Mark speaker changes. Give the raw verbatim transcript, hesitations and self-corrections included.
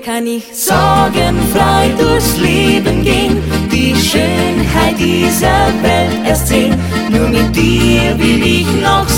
Speaker 1: kann ich sorgenfrei durchs Leben gehen, die Schönheit dieser Welt erst sehen. Nur mit dir will ich noch